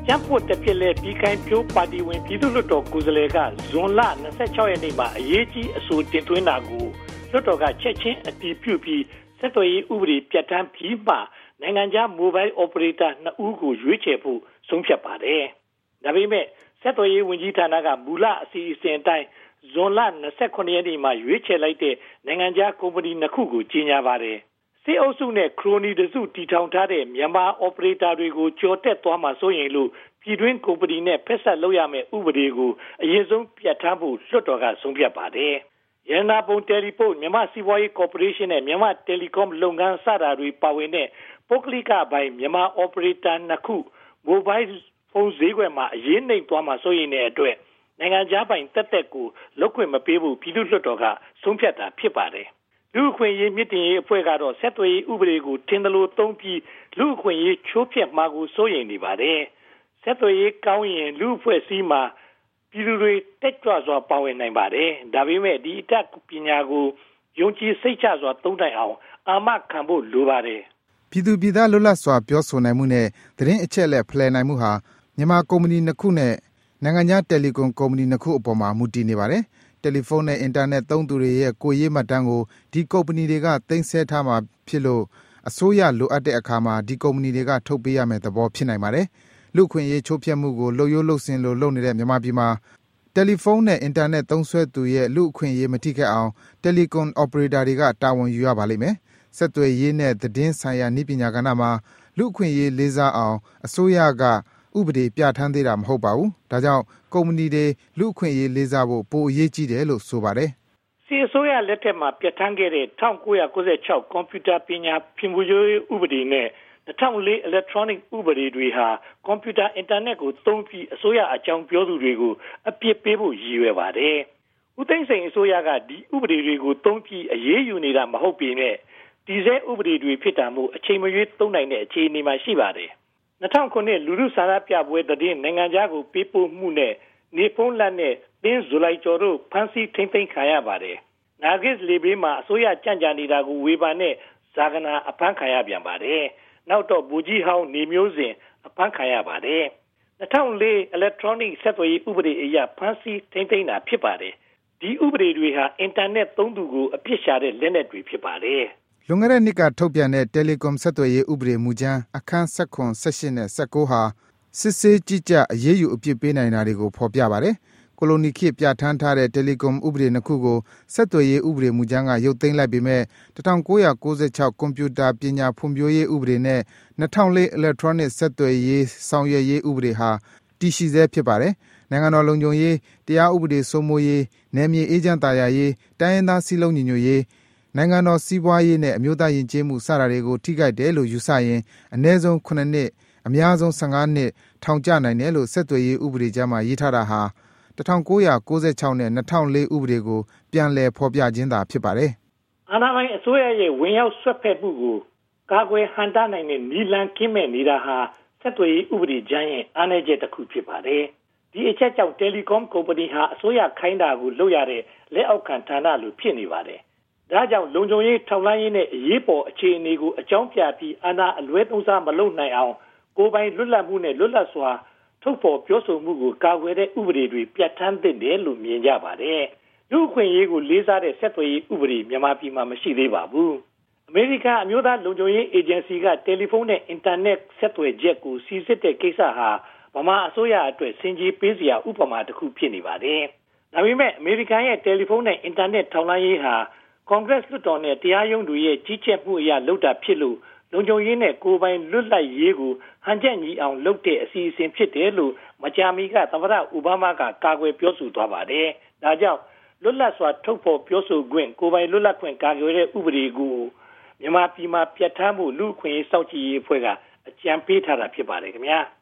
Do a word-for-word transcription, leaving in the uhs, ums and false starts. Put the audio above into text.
ကျန်းဖို့တစ်ဖြစ်လဲပြီးခိုင်းပြိုးပါတီဝင်ပြည်သူ့လွှတ်တော်ကိုယ်စားလှယ်ကဇွန်လ၂၆ရက်နေ့မှာအရေးကြီးအဆိုတင်သွင်းတာကိုလွှတ်တော်ကချက်ချင်းအတည်ပြုပြီးဆက်သွယ်ရေးဥပဒေပြဋ္ဌာန်းပြီးမှနိုင်ငံခြားမိုဘိုင်းအော်ပရေတာနှစ်ဦးကိုရွေးချယ်ဖို့ဆုံးဖြတ်ပါတယ်။ဒါပေမဲ့ဆက်သွယ်ရေးဝန်ကြီးဌာနကမူလအစီအစဉ်အတိုင်းဇွန်လ၂၉ရက်နေ့မှာရွေးချယ်လိုက်တဲ့နိုင်ငံခြားကုမ္ပဏီနှစ်ခုကိုကြီးညာပါတယ်။စစ်အုပ်စုနဲ့ခရိုနီတစုတီထောင်ထားတဲ့မြန်မာအော်ပရေတာတွေကိုကြော်တက်သွားမှာစိုးရင်လို့ပြည်တွင်းကုမ္ပဏီနဲ့ဖက်ဆက်လုပ်ရမယ့်ဥပဒေကိုအရင်ဆုံးပြဋ္ဌာန်းဖို့လွှတ်တော်ကဆုံးဖြတ်ပါတယ်။ရန်နာပုံတယ်လီပို့မြန်မာစီးပွားရေးကော်ပိုရေးရှင်းနဲ့မြန်မာတယ်လီကောမ်လုပ်ငန်းစတာတွေပါဝင်တဲ့ပုဂ္ဂလိကပိုင်းမြန်မာအော်ပရေတာနှစ်ခုမိုဘိုင်းဖုန်းဈေးကွက်မှာအရေးနှိမ်သွားမှာစိုးရင်တဲ့အတွက်နိုင်ငံခြားပိုင်တက်တက်ကိုလုပ်ခွင့်မပေးဘူးပြည်သူ့လွှတ်တော်ကဆုံးဖြတ်တာဖြစ်ပါတယ်။လူ့အခွင့်အရေးမြင့်တင်ရေးအဖွဲ့ကတော့ဆက်သွယ်ရေးဥပဒေကိုထင်သလိုသုံးပြီးလူ့အခွင့်အရေးချိုးဖျက်မှာကိုစိုးရိမ်နေပါတယ်။ဆက်သွယ်ရေးကောင်းရင်လူ့အဖွဲ့အစည်းမှာပြည်သူတွေတက်ကြွစွာပါဝင်နိုင်ပါတယ်။ဒါပေမဲ့ဒီအတတ်ပညာကိုယုံကြည်စိတ်ချစွာသုံးနိုင်အောင်အာမခံဖို့လိုပါတယ်။ပြည်သူပြည်သားလွတ်လပ်စွာပြောဆိုနိုင်မှုနဲ့သတင်းအချက်အလက်ဖလှယ်နိုင်မှုဟာမြန်မာကုမ္ပဏီနှစ်ခုနဲ့နိုင်ငံခြားတယ်လီကွန်ကုမ္ပဏီနှစ်ခုအပေါ်မှာမူတည်နေပါတယ်။တယ်လီဖုန်းနဲ့အင်တာနက်သုံးသူတွေရဲ့ကိုယ်ရေးမှတ်တမ်းကိုဒီကုမ္ပဏီတွေကသိမ်းဆည်းထားမှာဖြစ်လို့အစိုးရလိုအပ်တဲ့အခါမှာဒီကုမ္ပဏီတွေကထုတ်ပေးရမယ့်သဘောဖြစ်နိုင်ပါတယ်။လူ့အခွင့်အရေးချိုးဖျက်မှုကိုလုပ်ရိုးလုပ်စဉ်လိုလုပ်နေတဲ့မြန်မာပြည်မှာတယ်လီဖုန်းနဲ့အင်တာနက်သုံးစွဲသူရဲ့လူ့အခွင့်အရေးမထိခိုက်အောင်တယ်လီကွန်အော်ပရေတာတွေကတာဝန်ယူရပါလိမ့်မယ်။ဆက်သွယ်ရေးနဲ့သတင်းဆိုင်ရာနည်းပညာကဏ္ဍမှာလူ့အခွင့်အရေးလေးစားအောင်အစိုးရကဥပဒေပြဋ္ဌာန်းသေးတာမဟုတ်ပါဘူး။ဒါကြောင့်ကုမ္ပဏီတွေလူ့အခွင့်အရေးလေးစားဖို့ပိုအရေးကြီးတယ်လို့ဆိုပါတယ်။စီအစိုးရလက်ထက်မှာပြဋ္ဌာန်းခဲ့တဲ့၁၉၉၆ကွန်ပျူတာပညာဖြန့်ဖြူးရေးဥပဒေနဲ့၂၀၀၄ electronic ဥပဒေတွေဟာကွန်ပျူတာအင်တာနက်ကိုသုံးပြီးအစိုးရအကြောင်းပြောသူတွေကိုအပြစ်ပေးဖို့ရည်ရွယ်ပါတယ်။ဦးသိန်းစိန်အစိုးရကဒီဥပဒေတွေကိုသုံးပြီးအရေးယူနေတာမဟုတ်ပေမဲ့ဒီစဲဥပဒေတွေဖြစ်တာမို့အချိန်မရွေးသုံးနိုင်တဲ့အခြေအနေမှာရှိပါတယ်။၂၀၀၉လူထုဆန္ဒပြပွဲတည်နိုင်ငံခြားကိုပေးပို့မှုနဲ့နေဖုန်းလက်နဲ့တင်းဇူလိုက်ကျော်တို့ဖမ်းဆီးထိန်းသိမ်းခံရပါတယ်။နာဂစ်လေဘေးမှာအစိုးရကြံ့ကြာနေတာကိုဝေဖန်တဲ့ဇာကနာအဖမ်းခံရပြန်ပါတယ်။နောက်တော့ဘူကြီးဟောင်းနေမျိုးစဉ်အဖမ်းခံရပါတယ်။၂၀၀၄ electronic ဆက်သွယ်ရေးဥပဒေအရဖမ်းဆီးထိန်းသိမ်းတာဖြစ်ပါတယ်။ဒီဥပဒေတွေဟာအင်တာနက်သုံးသူကိုအပြစ်ရှာတဲ့လက်နက်တွေဖြစ်ပါတယ်။လွန်ခဲ့တဲ့နှစ်ကထုတ်ပြန်တဲ့တယ်လီကွန်ဆက်သွယ်ရေးဥပဒေမူကြမ်းအခန်း၁၇ ၁၈နဲ့၁၉ဟာစစ်ဆေးကြီးကြပ်အရေးယူအပြစ်ပေးနိုင်တာတွေကိုဖော်ပြပါတယ်။ကိုလိုနီခေတ်ပြဋ္ဌာန်းထားတဲ့တယ်လီကွန်ဥပဒေနှစ်ခုကိုဆက်သွယ်ရေးဥပဒေမူကြမ်းကရုပ်သိမ်းလိုက်ပေမဲ့၁၉၉၆ကွန်ပျူတာပညာဖွံ့ဖြိုးရေးဥပဒေနဲ့၂၀၀၄ electronic ဆက်သွယ်ရေးဆောင်ရွက်ရေးဥပဒေဟာတည်ရှိဆဲဖြစ်ပါတယ်။နိုင်ငံတော်လုံခြုံရေးတရားဥပဒေစိုးမိုးရေးနယ်မြေအေးချမ်းသာယာရေးတိုင်းရင်းသားစည်းလုံးညီညွတ်ရေးနိုင်ငံတော်စီးပွားရေးနဲ့အမျိုးသားယဉ်ကျေးမှုစတာတွေကိုထိခိုက်တယ်လို့ယူဆရင်အနည်းဆုံးခုနှစ်နှစ်အများဆုံး၁၅နှစ်ထောင်ကျနိုင်တယ်လို့ဆက်သွယ်ရေးဥပဒေကြမ်းမှာရေးထားတာဟာ၁၉၉၆နဲ့၂၀၀၄ဥပဒေကိုပြန်လည်ဖော်ပြခြင်းသာဖြစ်ပါတယ်။အာဏာပိုင်အစိုးရရဲ့ဝင်ရောက်ဆွတ်ဖက်မှုကိုကာကွယ်ဟန့်တားနိုင်တဲ့နည်းလမ်းကင်းမဲ့နေတာဟာဆက်သွယ်ရေးဥပဒေကြမ်းရဲ့အားနည်းချက်တစ်ခုဖြစ်ပါတယ်။ဒီအချက်ကြောင့်တယ်လီကွန်ကုမ္ပဏီဟာအစိုးရခိုင်းတာကိုလုပ်ရတဲ့လက်အောက်ခံဌာနလိုဖြစ်နေပါတယ်။ဒါကြောင့်လုံခြုံရေးထောက်လှမ်းရေးနဲ့အရေးပေါ်အခြေအနေကိုအကြောင်းပြပြီးအာဏာအလွဲသုံးစားမလုပ်နိုင်အောင်ကိုယ်ပိုင်လွတ်လပ်မှုနဲ့လွတ်လပ်စွာထုတ်ဖော်ပြောဆိုမှုကိုကာကွယ်တဲ့ဥပဒေတွေပြဋ္ဌာန်းသင့်တယ်လို့မြင်ကြပါတယ်။လူ့အခွင့်အရေးကိုလေးစားတဲ့ဆက်သွယ်ရေးဥပဒေမြန်မာပြည်မှာမရှိသေးပါဘူး။အမေရိကန်အမျိုးသားလုံခြုံရေးအေဂျင်စီကတယ်လီဖုန်းနဲ့အင်တာနက်ဆက်သွယ်ချက်ကိုစီစစ်တဲ့ကိစ္စဟာဗမာအစိုးရအတွက်စင်ကြေးပေးစရာဥပမာတစ်ခုဖြစ်နေပါတယ်။ဒါပေမဲ့အမေရိကန်ရဲ့တယ်လီဖုန်းနဲ့အင်တာနက်ထောက်လှမ်းရေးဟာကွန်ဂရက်လွှတ်တော်နဲ့တရားရုံးတွေရဲ့ကြီးကြပ်မှုအရလုပ်တာဖြစ်လို့လုံခြုံရေးနဲ့ကိုယ်ပိုင်လွတ်လပ်ရေးကိုဟန်ချက်ညီအောင်လုပ်တဲ့အစီအစဉ်ဖြစ်တယ်လို့မကြာမီကသမ္မတအိုဘားမားကကာကွယ်ပြောဆိုသွားပါတယ်။ဒါကြောင့်လွတ်လပ်စွာထုတ်ဖော်ပြောဆိုခွင့်ကိုယ်ပိုင်လွတ်လပ်ခွင့်ကာကွယ်တဲ့ဥပဒေကိုမြန်မာပြည်မှာပြဋ္ဌာန်းမှုလူ့အခွင့်အရေးစောင့်ကြည့်ရေးအဖွဲ့ကအကြံပေးထားတာဖြစ်ပါတယ်ခင်ဗျာ။